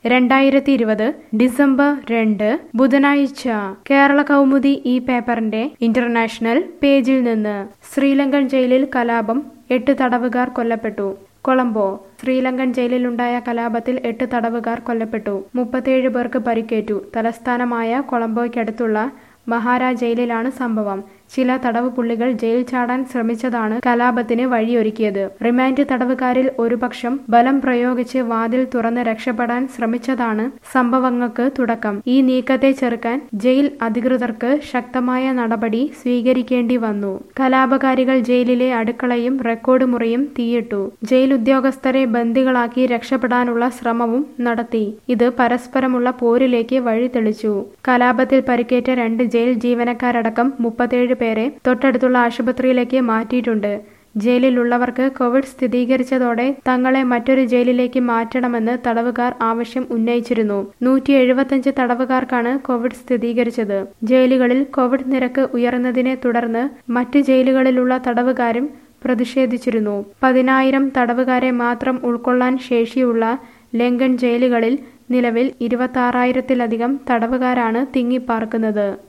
2020 December 2 ബുധനാഴ്ച കേരള കൗമുദി ഈ പേപ്പറിന്റെ ഇന്റർനാഷണൽ പേജിൽ നിന്ന് ശ്രീലങ്കൻ ജയിലിൽ കലാപം 8 തടവുകാർ കൊല്ലപ്പെട്ടു. കൊളംബോ ശ്രീലങ്കൻ ജയിലിലുണ്ടായ കലാപത്തിൽ 8 തടവുകാർ കൊല്ലപ്പെട്ടു. 37 പേർക്ക് പരിക്കേറ്റു. തലസ്ഥാനമായ കൊളംബോയ്ക്കടുത്തുള്ള മഹാര ജയിലിലാണ് സംഭവം. ചില തടവ് പുള്ളികൾ ജയിൽ ചാടാൻ ശ്രമിച്ചതാണ് കലാപത്തിന് വഴിയൊരുക്കിയത്. റിമാൻഡ് തടവുകാരിൽ ഒരു പക്ഷം ബലം പ്രയോഗിച്ച് വാതിൽ തുറന്ന് രക്ഷപ്പെടാൻ ശ്രമിച്ചതാണ് സംഭവങ്ങൾക്ക് തുടക്കം. ഈ നീക്കത്തെ ചെറുക്കാൻ ജയിൽ അധികൃതർക്ക് ശക്തമായ നടപടി സ്വീകരിക്കേണ്ടി വന്നു. കലാപകാരികൾ ജയിലിലെ അടുക്കളയും റെക്കോർഡ് മുറിയും തീയിട്ടു. ജയിൽ ഉദ്യോഗസ്ഥരെ ബന്ദികളാക്കി രക്ഷപ്പെടാനുള്ള ശ്രമവും നടത്തി. ഇത് പരസ്പരമുള്ള പോരിലേക്ക് വഴിതെളിച്ചു. കലാപത്തിൽ പരിക്കേറ്റ 2 ജയിൽ ജീവനക്കാരടക്കം 37 പേരെ തൊട്ടടുത്തുള്ള ആശുപത്രിയിലേക്ക് മാറ്റിയിട്ടുണ്ട്. ജയിലിലുള്ളവർക്ക് കോവിഡ് സ്ഥിരീകരിച്ചതോടെ തങ്ങളെ മറ്റൊരു ജയിലിലേക്ക് മാറ്റണമെന്ന് തടവുകാർ ആവശ്യം ഉന്നയിച്ചിരുന്നു. 175 തടവുകാർക്കാണ് കോവിഡ് സ്ഥിരീകരിച്ചത്. ജയിലുകളിൽ കോവിഡ് നിരക്ക് ഉയർന്നതിനെ തുടർന്ന് മറ്റ് ജയിലുകളിലുള്ള തടവുകാരും പ്രതിഷേധിച്ചിരുന്നു. 10,000 തടവുകാരെ മാത്രം ഉൾക്കൊള്ളാൻ ശേഷിയുള്ള ലങ്കൻ ജയിലുകളിൽ നിലവിൽ 26,000-ത്തിലധികം തടവുകാരാണ് തിങ്ങിപ്പാർക്കുന്നത്.